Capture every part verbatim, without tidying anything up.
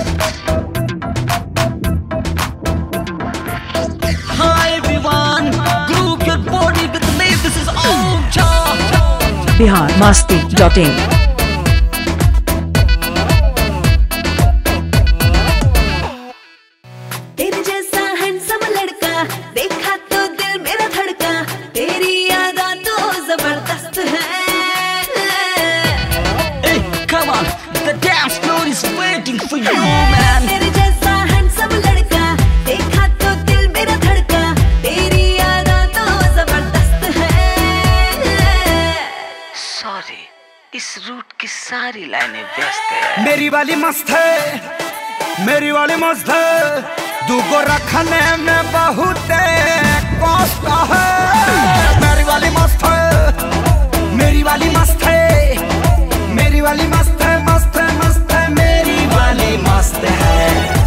बिहार मस्ती dot in. तेरे जैसा हैंडसम लड़का देखा तो दिल मेरा धड़का, तेरी यादा तो जबरदस्त है। Hey, come on, the dance floor is waiting for you, man. तेरे जैसा हैंडसम लड़का देखा तो दिल मेरा धड़का, तेरी यादा तो जबरदस्त है। Sorry, इस रूट की सारी लाइनें व्यस्त है। मेरी वाली मस्त है, मेरी वाली मस्त है, दूगो रखने में बहुत कष्ट है। मेरी वाली मस्त है, मेरी वाली मस्त है, मेरी वाली मस्त है, मस्त है, मस्त है, मेरी वाली मस्त है।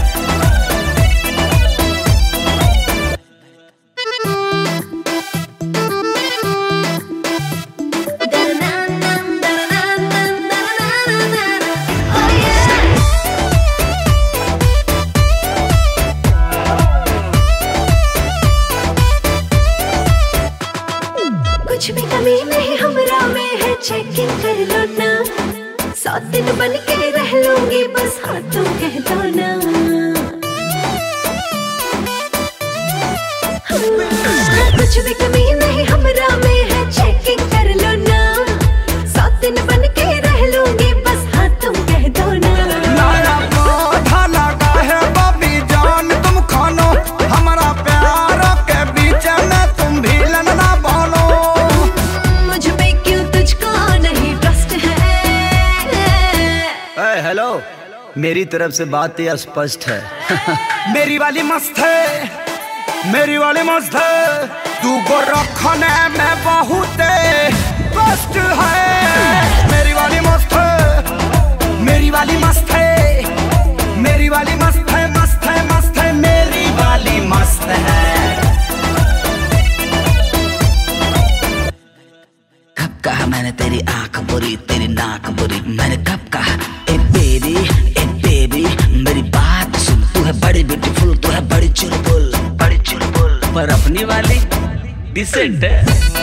कुछ भी कमी नहीं हमरा में है, चेकिंग कर लो ना। सात दिन बन के रह लूंगी बस, हाँ तुम कह दो ना। हाँ, कुछ भी कमी नहीं हमरा में है, चेकिंग कर लो ना। सात दिन बन के रह लूंगी बस, हाँ तुम कह दो ना। लाया पौधा लगा है बबी जान, तुम खानो हमारा प्यार के बीच में तुम भी लड़ना बोलो। मुझ पे क्यों तुझको नहीं ट्रस्ट है। हेलो, मेरी तरफ से बात यह स्पष्ट है। मेरी वाली मस्त है, मेरी वाली मस्त है, दूगो रखने में बहुत कष्ट है। मेरी वाली मस्त है, मेरी वाली मस्त है, मेरी वाली मस्त है, मस्त है, मस्त है, मेरी वाली मस्त है। कब कहा मैंने तेरी आंख बुरी, तेरी नाक बुरी, मैंने कब कहा ए बेबी, ए बेबी मेरी बात सुन, तू है बड़ी ब्यूटीफुल, तू है बड़ी चुलबुल, बड़ी चुलबुल, पर अपनी वाली डिसेंट है।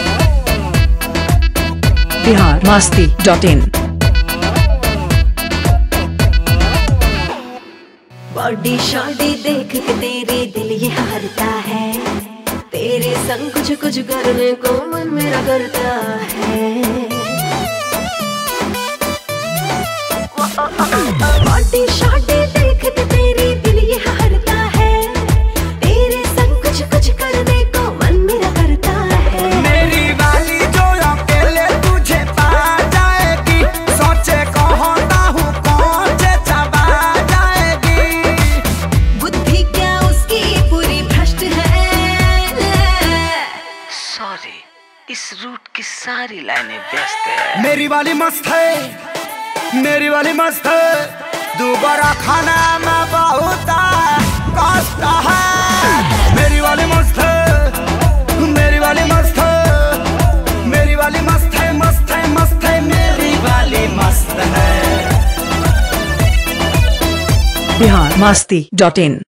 बिहार मस्ती डॉट इन। बॉडी शॉडी देख के तेरे दिल ये हारता है, तेरे संग कुछ कुछ करने को मन मेरा करता है। बॉडी शॉडी देख के तेरे दिल ये हारता है, तेरे संग कुछ कुछ करने को मन मेरा करता है। मेरी वाली जो अकेले तुझे पा जाएगी, सोचे कहता हूँ कौन से चबा जाएगी। बुद्धि क्या उसकी पूरी भ्रष्ट है। सॉरी, इस रूट की सारी लाइनें व्यस्त है। मेरी वाली मस्त है, मेरी वाली मस्त है, दोबारा खाना में बहुत कष्ट है। मेरी वाली मस्त है, मेरी वाली मस्त है, मेरी वाली मस्त है, मस्त है, मस्त है, मेरी वाली मस्त है। बिहार मस्ती डॉट इन।